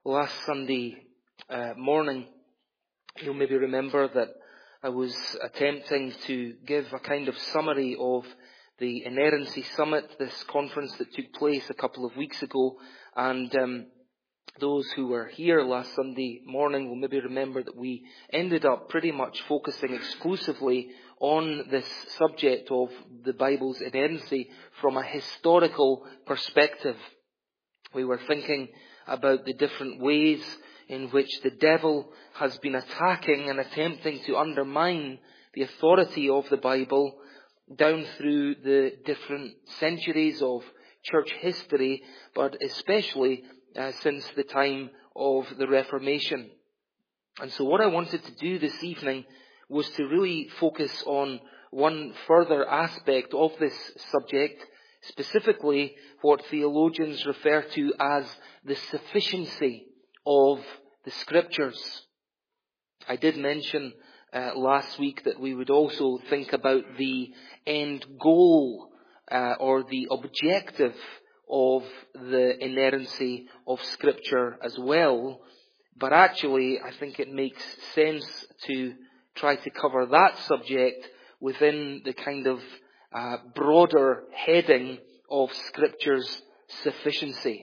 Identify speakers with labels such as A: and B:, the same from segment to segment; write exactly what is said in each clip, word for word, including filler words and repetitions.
A: last Sunday uh, morning, you'll maybe remember that I was attempting to give a kind of summary of the Inerrancy Summit, this conference that took place a couple of weeks ago. And um, those who were here last Sunday morning will maybe remember that we ended up pretty much focusing exclusively on this subject of the Bible's inerrancy from a historical perspective. We were thinking about the different ways in which the devil has been attacking and attempting to undermine the authority of the Bible down through the different centuries of church history, but especially uh, since the time of the Reformation. And so what I wanted to do this evening was to really focus on one further aspect of this subject, specifically what theologians refer to as the sufficiency of the Scriptures. I did mention uh, last week that we would also think about the end goal uh, or the objective of the inerrancy of Scripture as well. But actually, I think it makes sense to try to cover that subject within the kind of uh, broader heading of Scripture's sufficiency.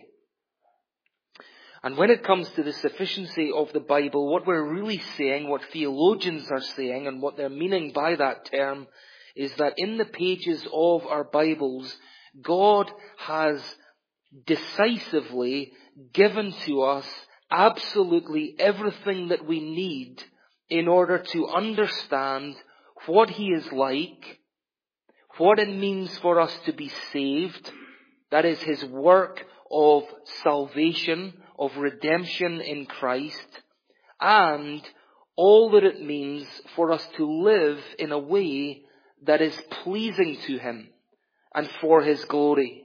A: And when it comes to the sufficiency of the Bible, what we're really saying, what theologians are saying, and what they're meaning by that term, is that in the pages of our Bibles, God has decisively given to us absolutely everything that we need in order to understand what He is like, what it means for us to be saved, that is His work of salvation, of redemption in Christ, and all that it means for us to live in a way that is pleasing to Him and for His glory.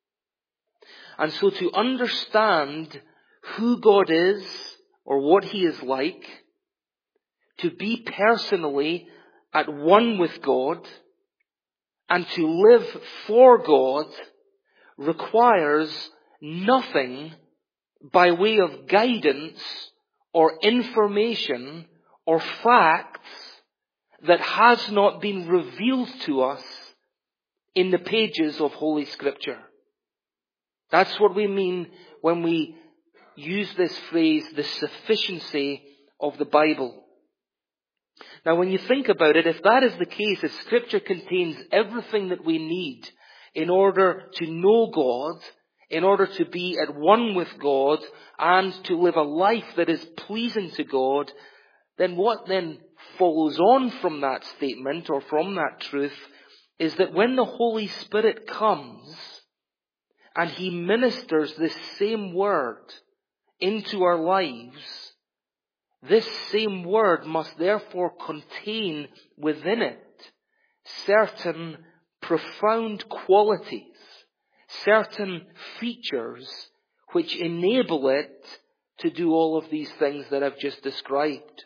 A: And so to understand who God is or what He is like, to be personally at one with God, and to live for God requires nothing by way of guidance or information or facts that has not been revealed to us in the pages of Holy Scripture. That's what we mean when we use this phrase, the sufficiency of the Bible. Now, when you think about it, if that is the case, if Scripture contains everything that we need in order to know God, in order to be at one with God, and to live a life that is pleasing to God, then what then follows on from that statement or from that truth is that when the Holy Spirit comes and He ministers this same word into our lives, this same word must therefore contain within it certain profound qualities, certain features which enable it to do all of these things that I've just described.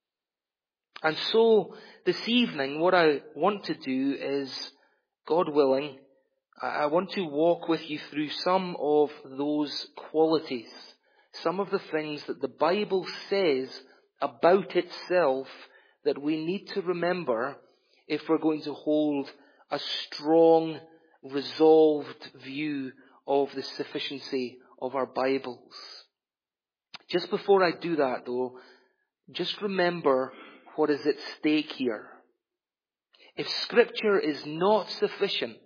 A: And so this evening what I want to do is, God willing, I want to walk with you through some of those qualities, some of the things that the Bible says about itself that we need to remember if we're going to hold a strong, resolved view of the sufficiency of our Bibles. Just before I do that though, just remember what is at stake here. If Scripture is not sufficient,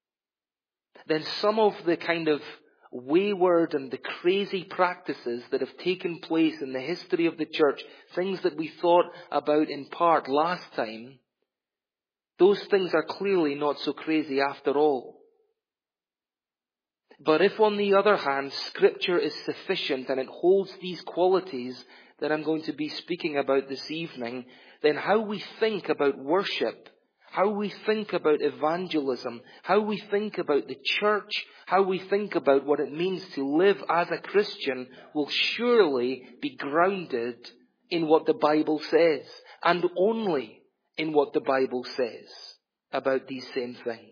A: then some of the kind of wayward and the crazy practices that have taken place in the history of the church, things that we thought about in part last time, those things are clearly not so crazy after all. But if on the other hand, Scripture is sufficient and it holds these qualities that I'm going to be speaking about this evening, then how we think about worship, how we think about evangelism, how we think about the church, how we think about what it means to live as a Christian will surely be grounded in what the Bible says, and only in what the Bible says about these same things.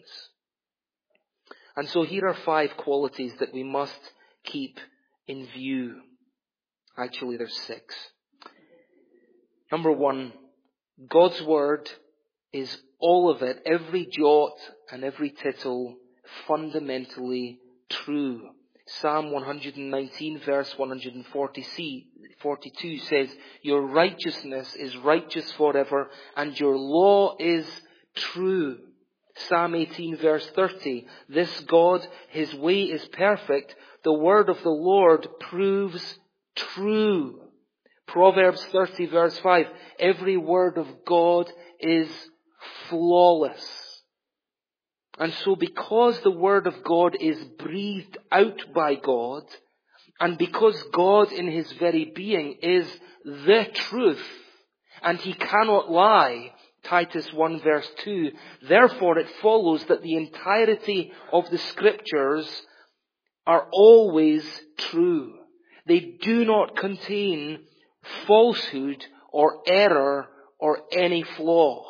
A: And so here are five qualities that we must keep in view. Actually, there's six. Number one, God's Word is all of it, every jot and every tittle, fundamentally true. Psalm one nineteen verse one forty-two says, "Your righteousness is righteous forever, and your law is true." Psalm eighteen verse thirty, "This God, His way is perfect. The word of the Lord proves true." Proverbs thirty verse five, "Every word of God is flawless." And so because the Word of God is breathed out by God, and because God in His very being is the truth, and He cannot lie, Titus one verse two, therefore it follows that the entirety of the Scriptures are always true. They do not contain falsehood or error or any flaw.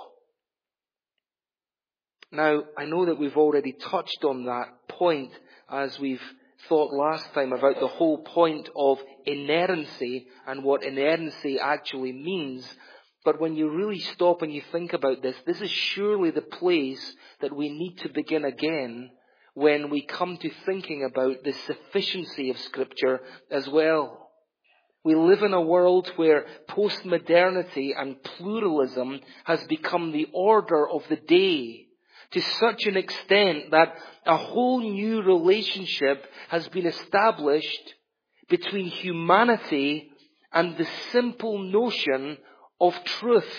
A: Now, I know that we've already touched on that point as we've thought last time about the whole point of inerrancy and what inerrancy actually means. But when you really stop and you think about this, this is surely the place that we need to begin again when we come to thinking about the sufficiency of Scripture as well. We live in a world where postmodernity and pluralism has become the order of the day, to such an extent that a whole new relationship has been established between humanity and the simple notion of truth.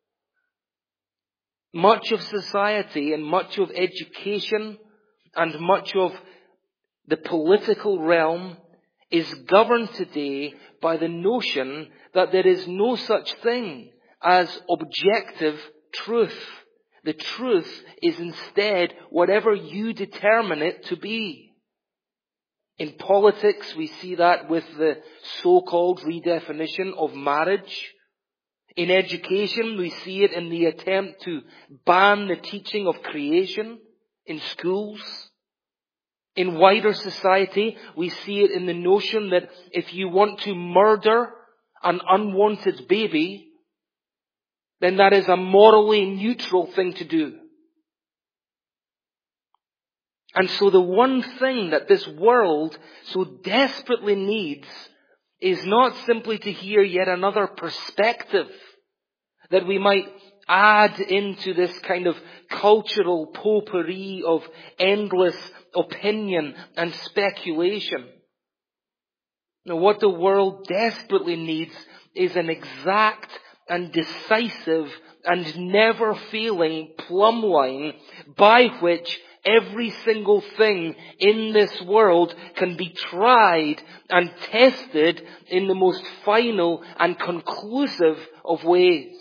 A: Much of society and much of education and much of the political realm is governed today by the notion that there is no such thing as objective truth. The truth is instead whatever you determine it to be. In politics, we see that with the so-called redefinition of marriage. In education, we see it in the attempt to ban the teaching of creation in schools. In wider society, we see it in the notion that if you want to murder an unwanted baby, then that is a morally neutral thing to do. And so the one thing that this world so desperately needs is not simply to hear yet another perspective that we might add into this kind of cultural potpourri of endless opinion and speculation. Now, what the world desperately needs is an exact and decisive and never failing plumb line by which every single thing in this world can be tried and tested in the most final and conclusive of ways.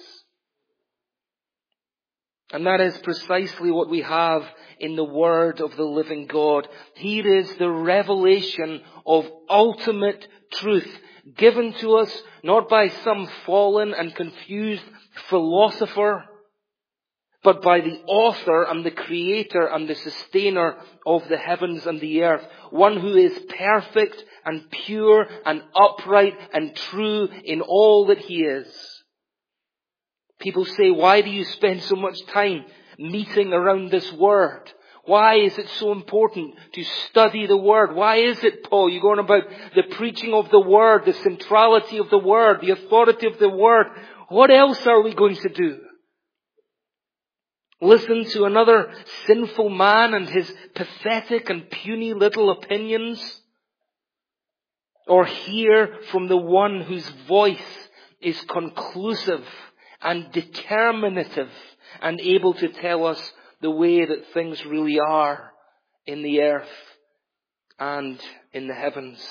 A: And that is precisely what we have in the Word of the living God. Here is the revelation of ultimate truth, given to us not by some fallen and confused philosopher, but by the author and the creator and the sustainer of the heavens and the earth. One who is perfect and pure and upright and true in all that he is. People say, why do you spend so much time meeting around this word? Why is it so important to study the Word? Why is it, Paul, you're going about the preaching of the Word, the centrality of the Word, the authority of the Word? What else are we going to do? Listen to another sinful man and his pathetic and puny little opinions? Or hear from the one whose voice is conclusive and determinative and able to tell us the way that things really are in the earth and in the heavens.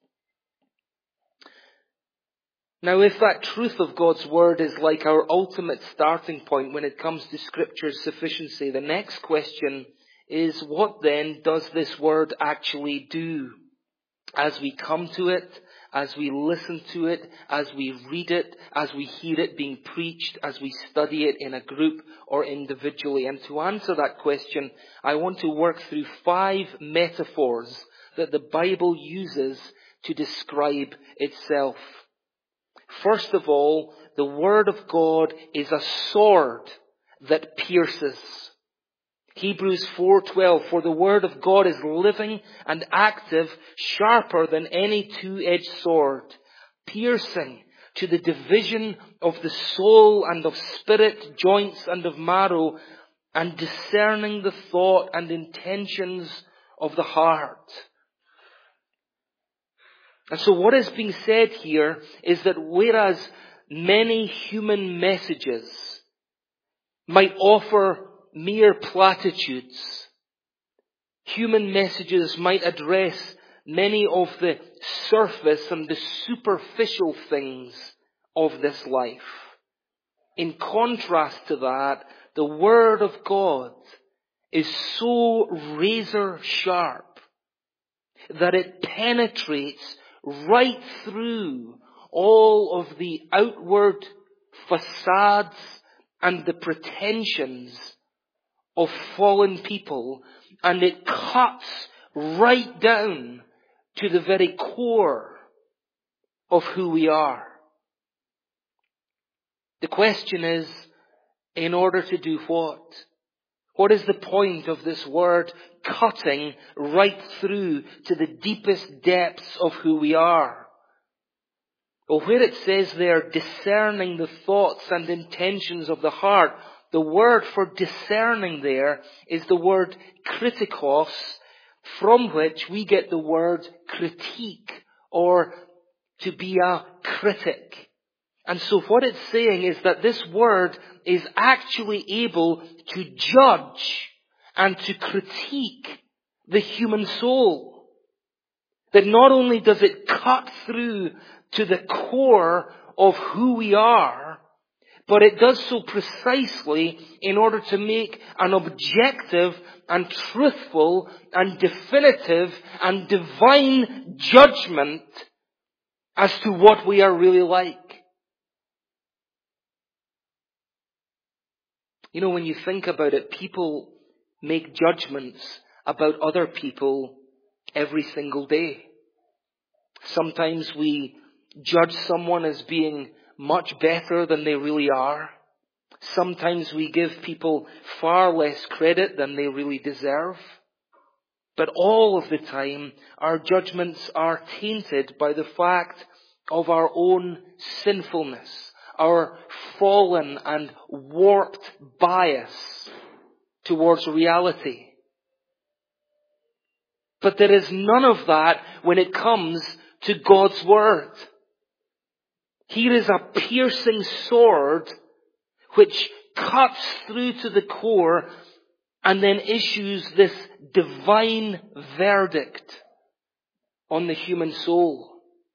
A: Now, if that truth of God's Word is like our ultimate starting point when it comes to Scripture's sufficiency, the next question is, what then does this Word actually do? As we come to it, as we listen to it, as we read it, as we hear it being preached, as we study it in a group or individually. And to answer that question, I want to work through five metaphors that the Bible uses to describe itself. First of all, the Word of God is a sword that pierces. Hebrews four twelve, for the Word of God is living and active, sharper than any two-edged sword, piercing to the division of the soul and of spirit, joints and of marrow, and discerning the thought and intentions of the heart. And so what is being said here is that whereas many human messages might offer mere platitudes, human messages might address many of the surface and the superficial things of this life. In contrast to that, the Word of God is so razor sharp that it penetrates right through all of the outward facades and the pretensions of fallen people, and it cuts right down to the very core of who we are. The question is, in order to do what? What is the point of this word cutting right through to the deepest depths of who we are? Well, where it says there, discerning the thoughts and intentions of the heart, the word for discerning there is the word kritikos, from which we get the word critique, or to be a critic. And so what it's saying is that this word is actually able to judge and to critique the human soul. That not only does it cut through to the core of who we are, but it does so precisely in order to make an objective and truthful and definitive and divine judgment as to what we are really like. You know, when you think about it, people make judgments about other people every single day. Sometimes we judge someone as being much better than they really are. Sometimes we give people far less credit than they really deserve. But all of the time, our judgments are tainted by the fact of our own sinfulness, our fallen and warped bias towards reality. But there is none of that when it comes to God's Word. Here is a piercing sword which cuts through to the core and then issues this divine verdict on the human soul.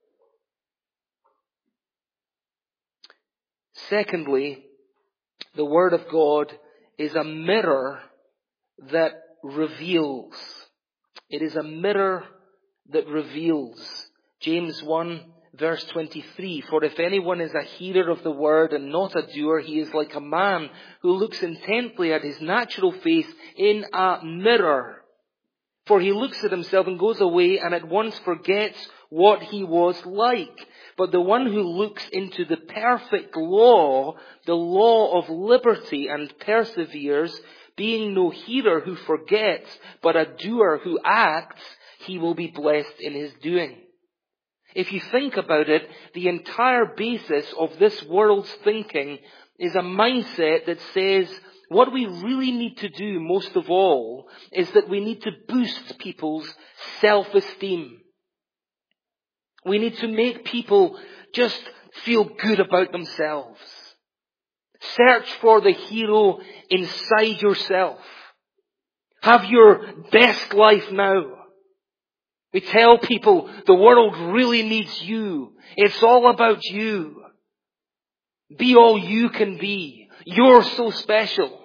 A: Secondly, the Word of God is a mirror that reveals. It is a mirror that reveals. James one verse twenty-three, for if anyone is a hearer of the word and not a doer, he is like a man who looks intently at his natural face in a mirror. For he looks at himself and goes away and at once forgets what he was like. But the one who looks into the perfect law, the law of liberty, and perseveres, being no hearer who forgets, but a doer who acts, he will be blessed in his doing. If you think about it, the entire basis of this world's thinking is a mindset that says what we really need to do most of all is that we need to boost people's self-esteem. We need to make people just feel good about themselves. Search for the hero inside yourself. Have your best life now. We tell people the world really needs you. It's all about you. Be all you can be. You're so special.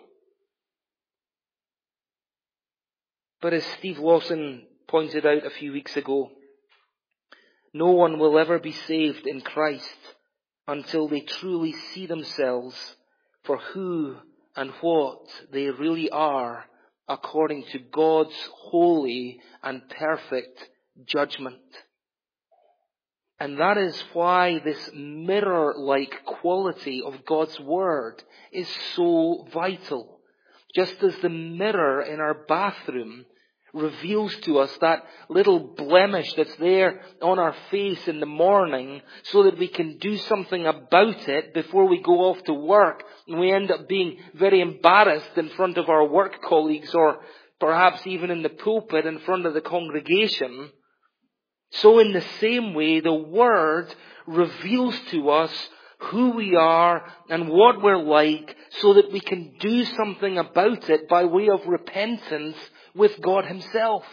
A: But as Steve Lawson pointed out a few weeks ago, no one will ever be saved in Christ until they truly see themselves for who and what they really are according to God's holy and perfect judgment. And that is why this mirror-like quality of God's Word is so vital. Just as the mirror in our bathroom reveals to us that little blemish that's there on our face in the morning so that we can do something about it before we go off to work, and we end up being very embarrassed in front of our work colleagues, or perhaps even in the pulpit in front of the congregation. So in the same way, the Word reveals to us who we are and what we're like so that we can do something about it by way of repentance with God Himself.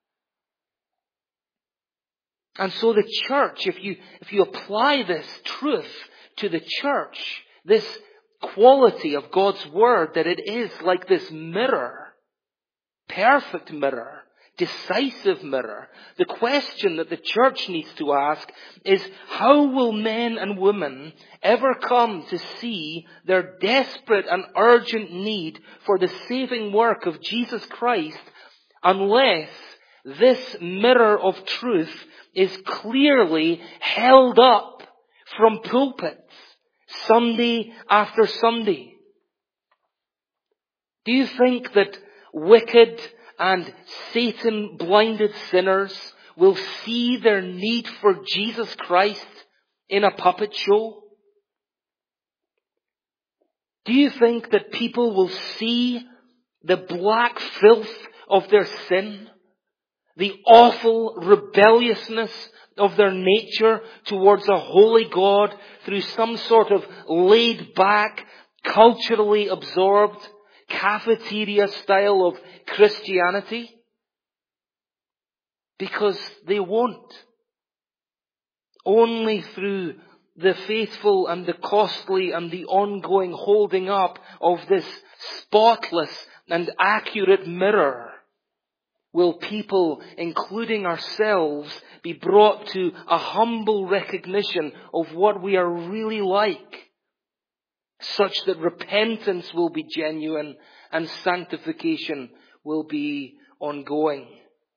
A: And so the church, if you, if you apply this truth to the church, this quality of God's Word, that it is like this mirror, perfect mirror, decisive mirror, the question that the church needs to ask is, how will men and women ever come to see their desperate and urgent need for the saving work of Jesus Christ unless this mirror of truth is clearly held up from pulpits Sunday after Sunday? Do you think that wicked and Satan-blinded sinners will see their need for Jesus Christ in a puppet show? Do you think that people will see the black filth of their sin, the awful rebelliousness of their nature towards a holy God through some sort of laid-back, culturally absorbed, cafeteria style of Christianity? Because they won't. Only through the faithful and the costly and the ongoing holding up of this spotless and accurate mirror will people, including ourselves, be brought to a humble recognition of what we are really like, such that repentance will be genuine and sanctification will be ongoing.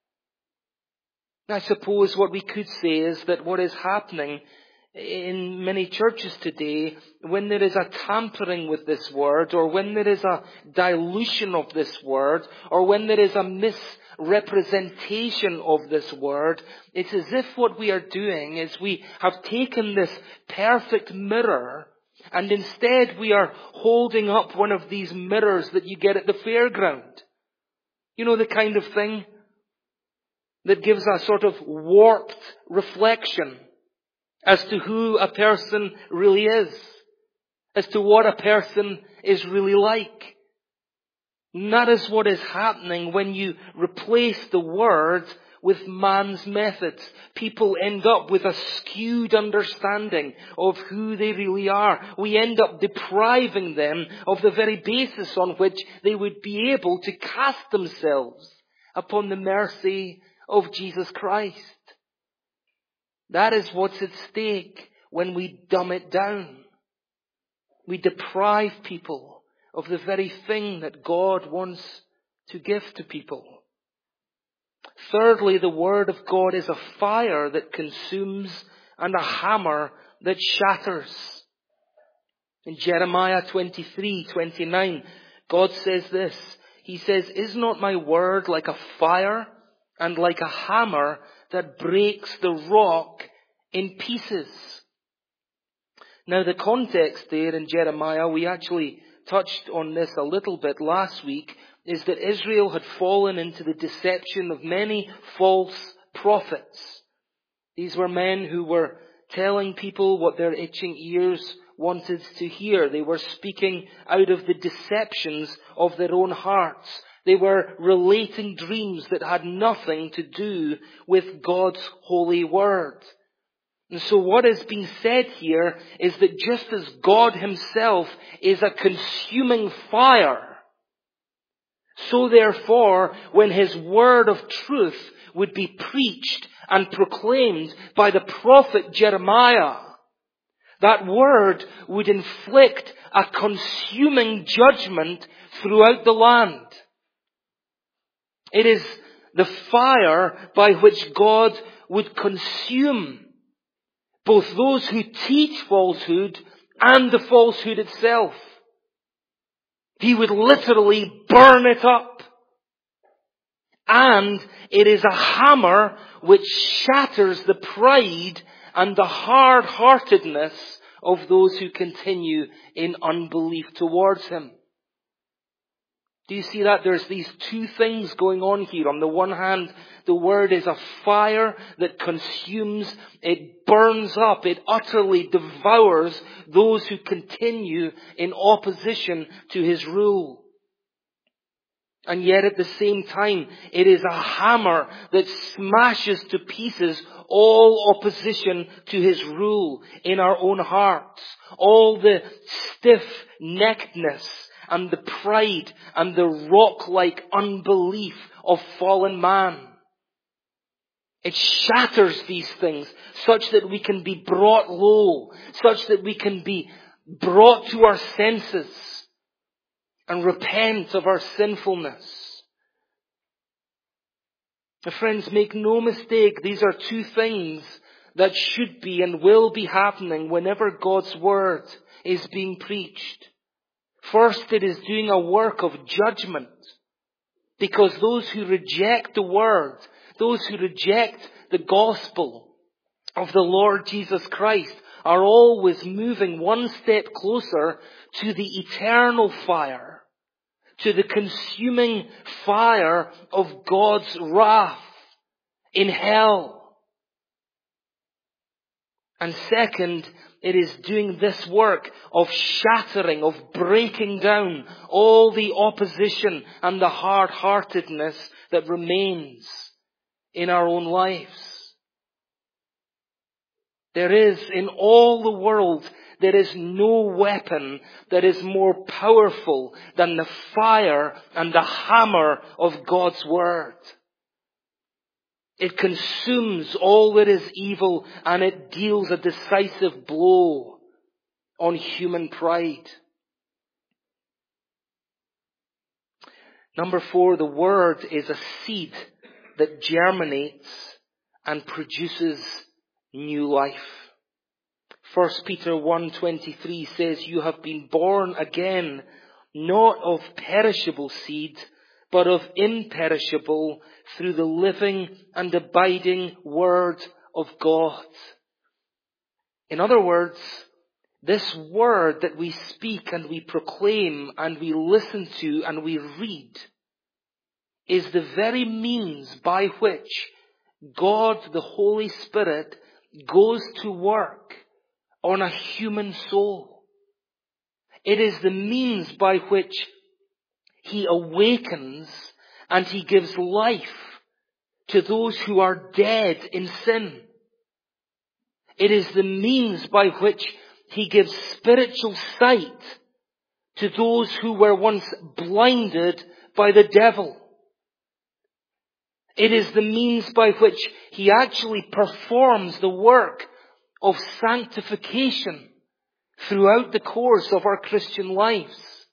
A: I suppose what we could say is that what is happening in many churches today, when there is a tampering with this word, or when there is a dilution of this word, or when there is a misrepresentation of this word, it's as if what we are doing is we have taken this perfect mirror, and instead we are holding up one of these mirrors that you get at the fairground. You know, the kind of thing that gives a sort of warped reflection as to who a person really is, as to what a person is really like. And that is what is happening when you replace the word with man's methods. People end up with a skewed understanding of who they really are. We end up depriving them of the very basis on which they would be able to cast themselves upon the mercy of Jesus Christ. That is what's at stake when we dumb it down. We deprive people of the very thing that God wants to give to people. Thirdly, the Word of God is a fire that consumes and a hammer that shatters. In Jeremiah twenty-three twenty-nine, God says this. He says, "Is not my word like a fire and like a hammer that breaks the rock in pieces?" Now the context there in Jeremiah, we actually touched on this a little bit last week, is that Israel had fallen into the deception of many false prophets. These were men who were telling people what their itching ears wanted to hear. They were speaking out of the deceptions of their own hearts. They were relating dreams that had nothing to do with God's holy word. And so what is being said here is that just as God Himself is a consuming fire, so therefore, when His word of truth would be preached and proclaimed by the prophet Jeremiah, that word would inflict a consuming judgment throughout the land. It is the fire by which God would consume both those who teach falsehood and the falsehood itself. He would literally burn it up. And it is a hammer which shatters the pride and the hard-heartedness of those who continue in unbelief towards him. Do you see that? There's these two things going on here. On the one hand, the word is a fire that consumes, it burns up, it utterly devours those who continue in opposition to his rule. And yet at the same time, it is a hammer that smashes to pieces all opposition to his rule in our own hearts. All the stiff-neckedness and the pride and the rock-like unbelief of fallen man. It shatters these things such that we can be brought low, such that we can be brought to our senses and repent of our sinfulness. Now, friends, make no mistake, these are two things that should be and will be happening whenever God's word is being preached. First, it is doing a work of judgment, because those who reject the word, those who reject the gospel of the Lord Jesus Christ, are always moving one step closer to the eternal fire, to the consuming fire of God's wrath in hell. And second, it is doing this work of shattering, of breaking down all the opposition and the hard-heartedness that remains in our own lives. There is, in all the world, there is no weapon that is more powerful than the fire and the hammer of God's word. It consumes all that is evil, and it deals a decisive blow on human pride. Number four, the word is a seed that germinates and produces new life. First Peter one twenty-three says, "You have been born again, not of perishable seed, but of imperishable, through the living and abiding word of God." In other words, this word that we speak and we proclaim and we listen to and we read is the very means by which God, the Holy Spirit, goes to work on a human soul. It is the means by which He awakens and He gives life to those who are dead in sin. It is the means by which He gives spiritual sight to those who were once blinded by the devil. It is the means by which He actually performs the work of sanctification throughout the course of our Christian lives.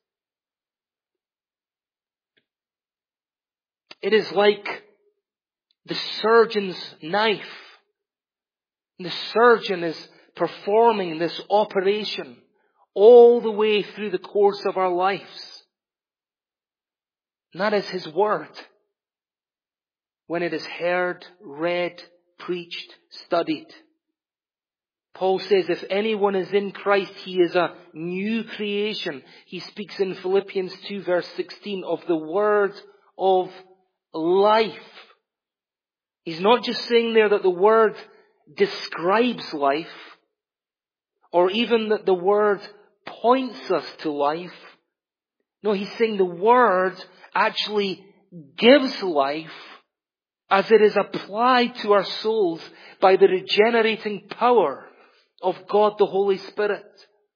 A: It is like the surgeon's knife. The surgeon is performing this operation all the way through the course of our lives. And that is His word. When it is heard, read, preached, studied. Paul says if anyone is in Christ, he is a new creation. He speaks in Philippians two verse sixteen of the word of life. He's not just saying there that the word describes life, or even that the word points us to life. No, he's saying the word actually gives life as it is applied to our souls by the regenerating power of God the Holy Spirit.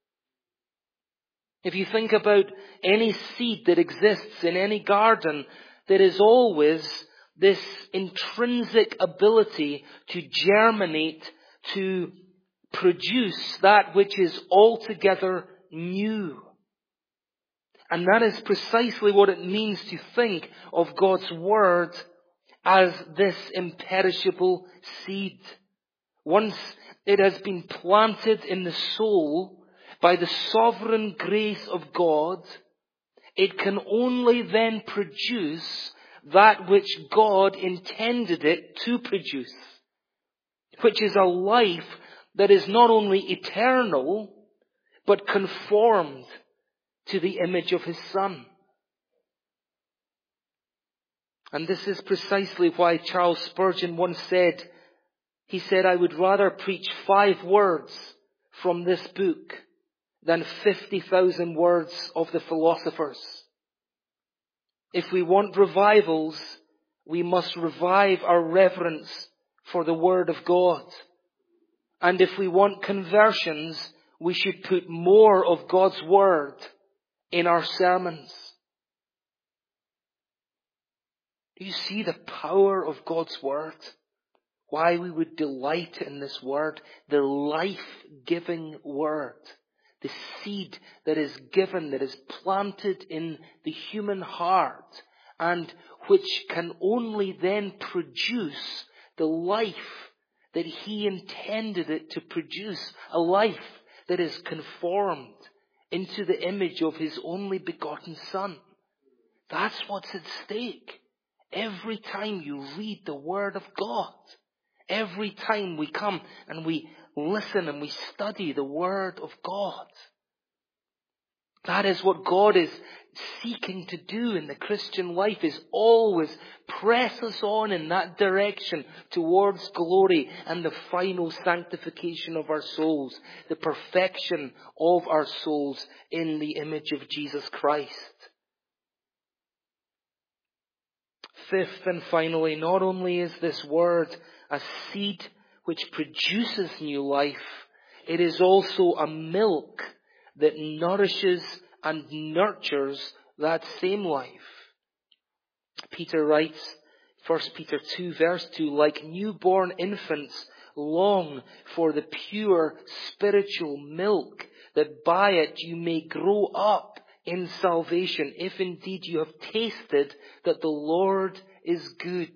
A: If you think about any seed that exists in any garden, there is always this intrinsic ability to germinate, to produce that which is altogether new. And that is precisely what it means to think of God's word as this imperishable seed. Once it has been planted in the soul by the sovereign grace of God, it can only then produce that which God intended it to produce, which is a life that is not only eternal, but conformed to the image of His Son. And this is precisely why Charles Spurgeon once said, he said, "I would rather preach five words from this book than fifty thousand words of the philosophers." If we want revivals, we must revive our reverence for the Word of God. And if we want conversions, we should put more of God's Word in our sermons. Do you see the power of God's Word? Why we would delight in this Word, the life-giving Word, the seed that is given, that is planted in the human heart, and which can only then produce the life that He intended it to produce, a life that is conformed into the image of His only begotten Son. That's what's at stake. Every time you read the Word of God, every time we come and we listen and we study the Word of God, that is what God is seeking to do in the Christian life, is always press us on in that direction towards glory and the final sanctification of our souls, the perfection of our souls in the image of Jesus Christ. Fifth and finally, not only is this Word a seed which produces new life, it is also a milk that nourishes and nurtures that same life. Peter writes, First Peter two verse two, "Like newborn infants, long for the pure spiritual milk, that by it you may grow up in salvation, if indeed you have tasted that the Lord is good."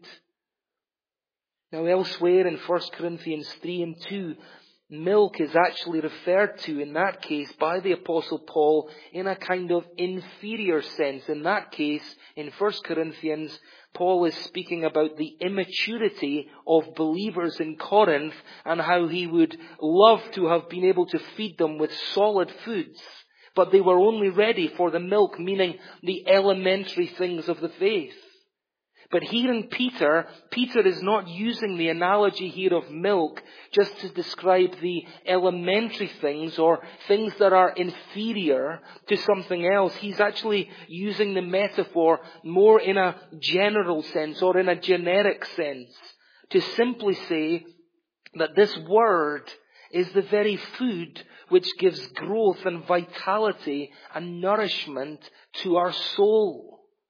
A: Now elsewhere in First Corinthians three and two, milk is actually referred to in that case by the Apostle Paul in a kind of inferior sense. In that case, in First Corinthians, Paul is speaking about the immaturity of believers in Corinth and how he would love to have been able to feed them with solid foods, but they were only ready for the milk, meaning the elementary things of the faith. But here in Peter, Peter is not using the analogy here of milk just to describe the elementary things or things that are inferior to something else. He's actually using the metaphor more in a general sense or in a generic sense to simply say that this Word is the very food which gives growth and vitality and nourishment to our soul.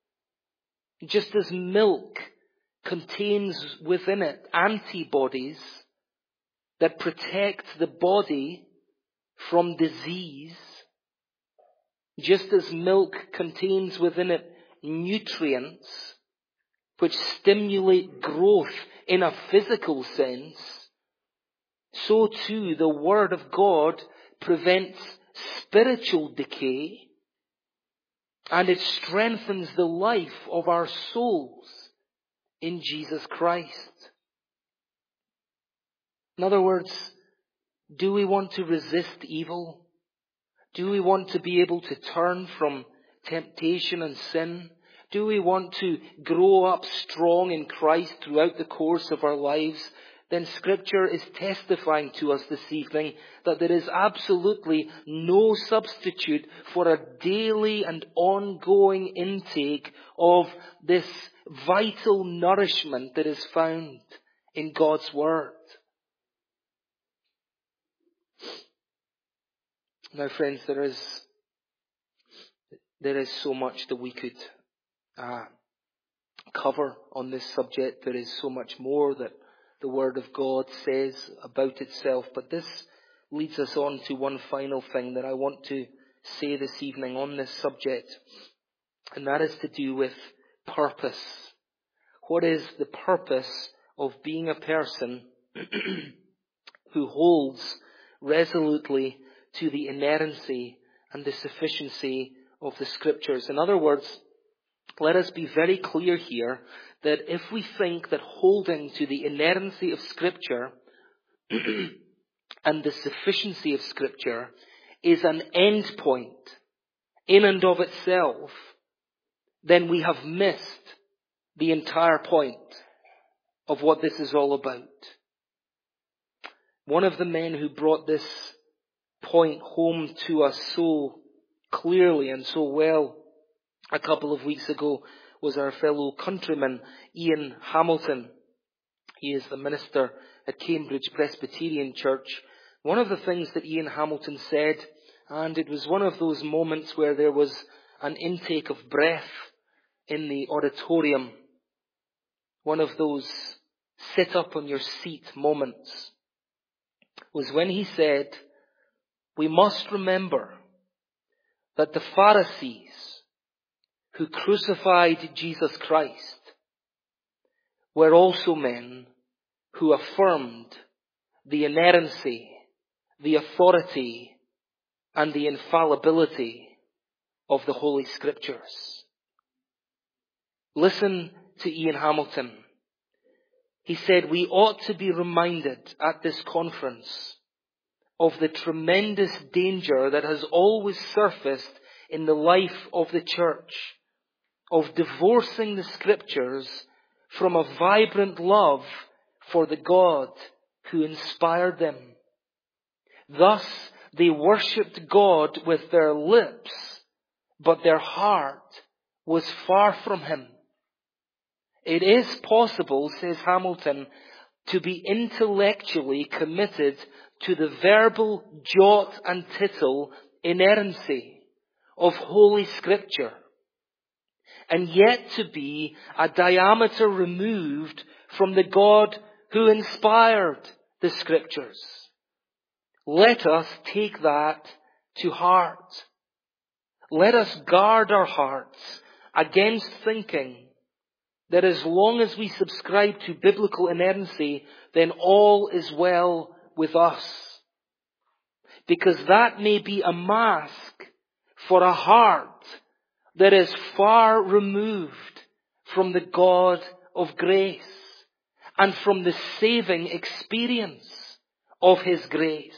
A: Just as milk contains within it antibodies that protect the body from disease, just as milk contains within it nutrients which stimulate growth in a physical sense, so too the Word of God prevents spiritual decay, and it strengthens the life of our souls in Jesus Christ. In other words, do we want to resist evil? Do we want to be able to turn from temptation and sin? Do we want to grow up strong in Christ throughout the course of our lives? Then Scripture is testifying to us this evening that there is absolutely no substitute for a daily and ongoing intake of this vital nourishment that is found in God's Word. Now, friends, there is there is so much that we could uh, cover on this subject. There is so much more that the Word of God says about itself. But this leads us on to one final thing that I want to say this evening on this subject. And that is to do with purpose. What is the purpose of being a person who holds resolutely to the inerrancy and the sufficiency of the Scriptures. In other words, let us be very clear here that if we think that holding to the inerrancy of Scripture and the sufficiency of Scripture is an end point in and of itself, then we have missed the entire point of what this is all about. One of the men who brought this point home to us so clearly and so well a couple of weeks ago was our fellow countryman, Ian Hamilton. He is the minister at Cambridge Presbyterian Church. One of the things that Ian Hamilton said, and it was one of those moments where there was an intake of breath in the auditorium, one of those sit up on your seat moments, was when he said, "We must remember that the Pharisees who crucified Jesus Christ were also men who affirmed the inerrancy, the authority, and the infallibility of the Holy Scriptures." Listen to Ian Hamilton. He said, "We ought to be reminded at this conference of the tremendous danger that has always surfaced in the life of the church of divorcing the Scriptures from a vibrant love for the God who inspired them. Thus, they worshipped God with their lips, but their heart was far from Him. It is possible," says Hamilton, "to be intellectually committed to the verbal jot and tittle inerrancy of Holy Scripture, and yet to be a diameter removed from the God who inspired the Scriptures. Let us take that to heart. Let us guard our hearts against thinking that as long as we subscribe to biblical inerrancy, then all is well with us. Because that may be a mask for a heart that is far removed from the God of grace and from the saving experience of His grace."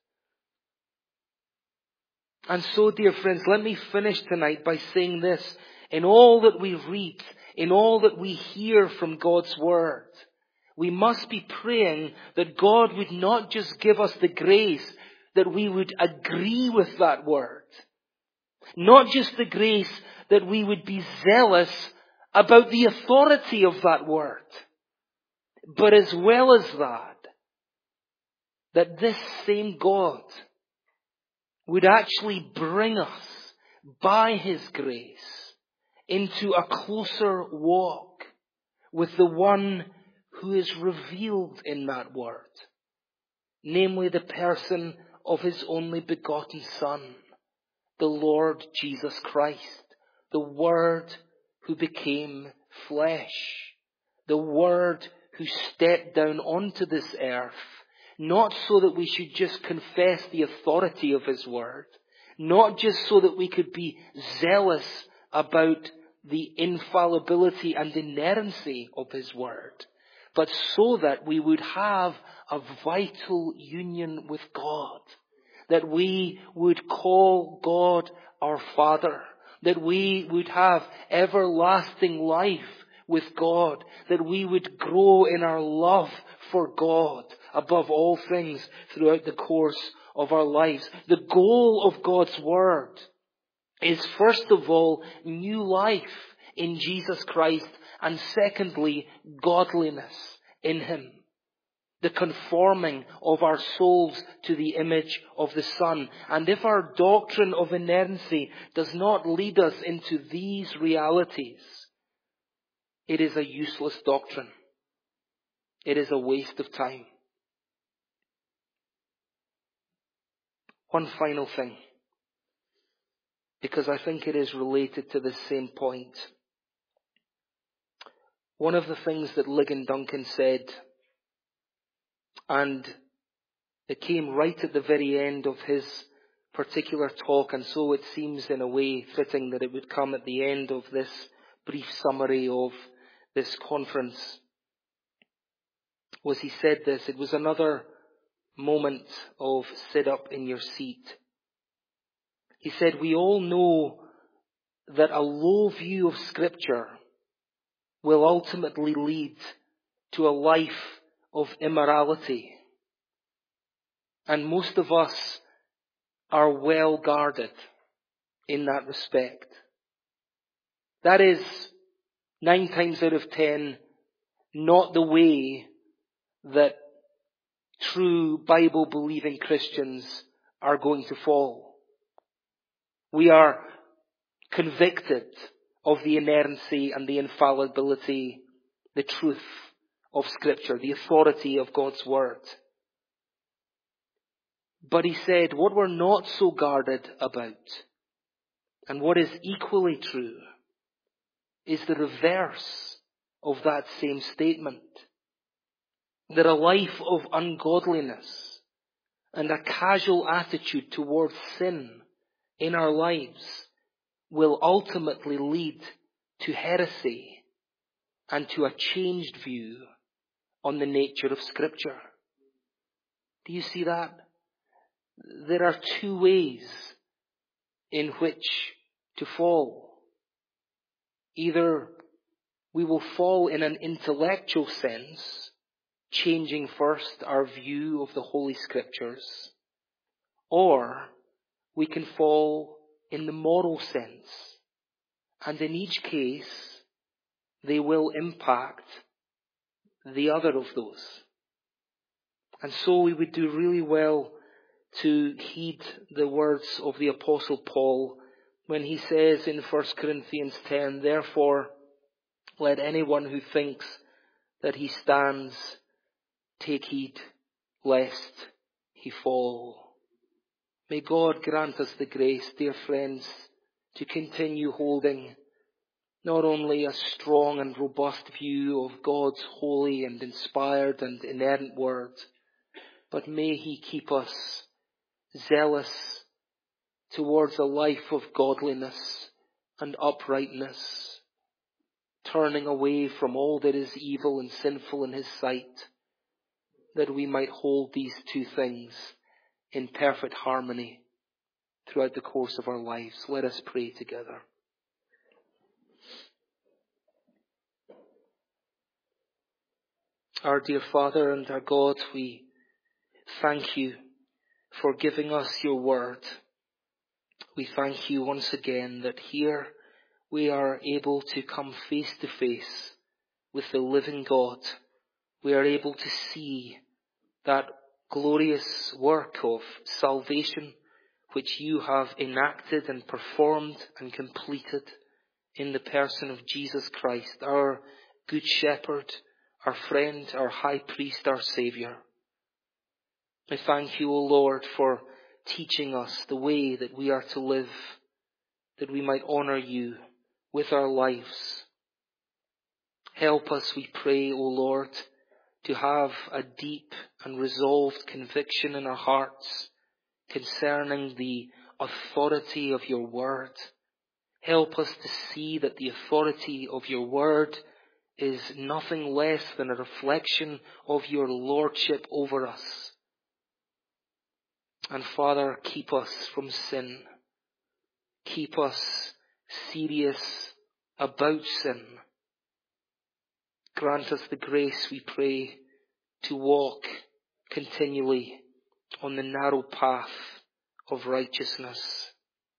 A: And so, dear friends, let me finish tonight by saying this. In all that we read, in all that we hear from God's Word, we must be praying that God would not just give us the grace that we would agree with that Word. Not just the grace that we would be zealous about the authority of that Word. But as well as that, that this same God would actually bring us by His grace into a closer walk with the one who is revealed in that Word, namely the person of His only begotten Son, the Lord Jesus Christ, the Word who became flesh, the Word who stepped down onto this earth, not so that we should just confess the authority of His Word, not just so that we could be zealous about the infallibility and inerrancy of His Word, but so that we would have a vital union with God, that we would call God our Father, that we would have everlasting life with God, that we would grow in our love for God above all things throughout the course of our lives. The goal of God's Word is first of all new life in Jesus Christ, and secondly godliness in Him. The conforming of our souls to the image of the Son. And if our doctrine of inerrancy does not lead us into these realities, it is a useless doctrine. It is a waste of time. One final thing, because I think it is related to this same point. One of the things that Ligon Duncan said, and It came right at the very end of his particular talk, and so it seems in a way fitting that it would come at the end of this brief summary of this conference. Was he said this, it was another moment of sit up in your seat. He said, we all know that a low view of Scripture will ultimately lead to a life of immorality. And most of us are well guarded in that respect. That is, nine times out of ten, not the way that true Bible-believing Christians are going to fall. We are convicted of the inerrancy and the infallibility, the truth of Scripture, the authority of God's Word. But he said, what we're not so guarded about, and what is equally true, is the reverse of that same statement. That a life of ungodliness and a casual attitude towards sin in our lives will ultimately lead to heresy and to a changed view on the nature of Scripture. Do you see that? There are two ways in which to fall. Either we will fall in an intellectual sense, changing first our view of the Holy Scriptures, or we can fall in the moral sense. And in each case, they will impact the other of those. And so we would do really well to heed the words of the Apostle Paul when he says in First Corinthians ten, therefore, let anyone who thinks that he stands take heed lest he fall. May God grant us the grace, dear friends, to continue holding not only a strong and robust view of God's holy and inspired and inerrant word, but may he keep us zealous towards a life of godliness and uprightness, turning away from all that is evil and sinful in his sight, that we might hold these two things in perfect harmony throughout the course of our lives. Let us pray together. Our dear Father and our God, we thank you for giving us your word. We thank you once again that here we are able to come face to face with the living God. We are able to see that glorious work of salvation which you have enacted and performed and completed in the person of Jesus Christ, our good shepherd, our friend, our high priest, our Saviour. I thank you, O Lord, for teaching us the way that we are to live, that we might honour you with our lives. Help us, we pray, O Lord, to have a deep and resolved conviction in our hearts concerning the authority of your word. Help us to see that the authority of your word is nothing less than a reflection of your lordship over us. And Father, keep us from sin. Keep us serious about sin. Grant us the grace, we pray, to walk continually on the narrow path of righteousness.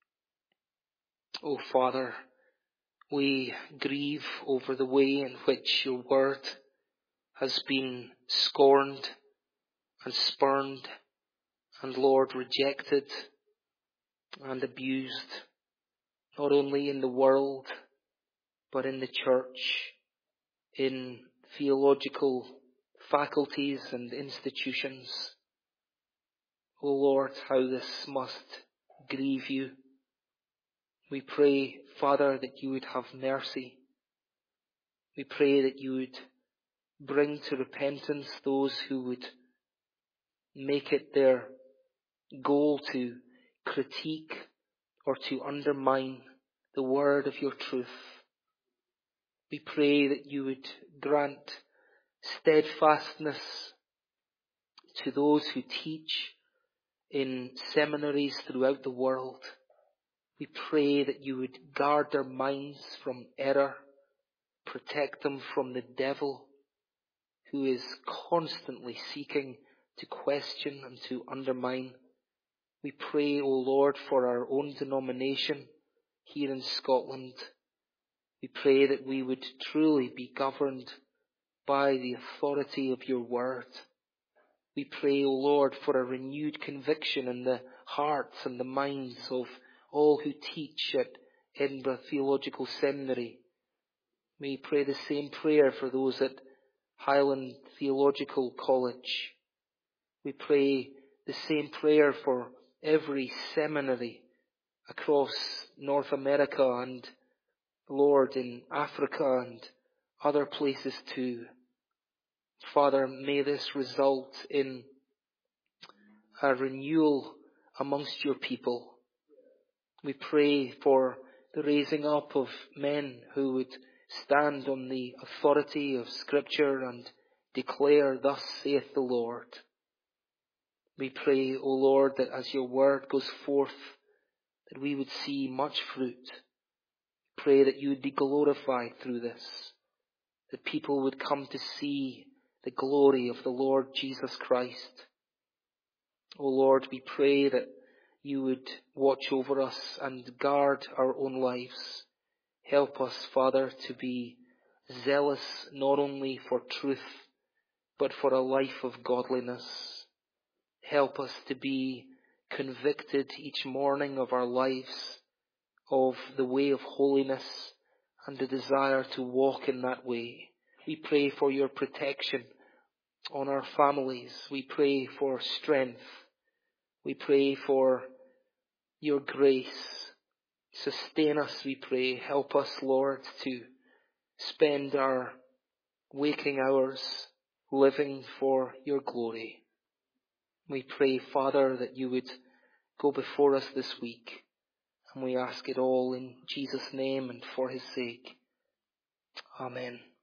A: O Father, we grieve over the way in which your word has been scorned and spurned and, Lord, rejected and abused, not only in the world, but in the church, in theological faculties and institutions. O Lord, how this must grieve you. We pray, Father, that you would have mercy. We pray that you would bring to repentance those who would make it their goal to critique or to undermine the word of your truth. We pray that you would grant steadfastness to those who teach in seminaries throughout the world. We pray that you would guard their minds from error, protect them from the devil, who is constantly seeking to question and to undermine. We pray, O Lord, for our own denomination here in Scotland. We pray that we would truly be governed by the authority of your word. We pray, O Lord, for a renewed conviction in the hearts and the minds of all who teach at Edinburgh Theological Seminary. We pray the same prayer for those at Highland Theological College. We pray the same prayer for every seminary across North America and, Lord, in Africa and other places too. Father, may this result in a renewal amongst your people. We pray for the raising up of men who would stand on the authority of Scripture and declare, "Thus saith the Lord." We pray, O Lord, that as your word goes forth, that we would see much fruit. Pray that you would be glorified through this, that people would come to see the glory of the Lord Jesus Christ. O Lord, we pray that you would watch over us and guard our own lives. Help us, Father, to be zealous not only for truth, but for a life of godliness. Help us to be convicted each morning of our lives of the way of holiness and the desire to walk in that way. We pray for your protection on our families. We pray for strength. We pray for your grace. Sustain us, we pray. Help us, Lord, to spend our waking hours living for your glory. We pray, Father, that you would go before us this week. And we ask it all in Jesus' name and for his sake. Amen.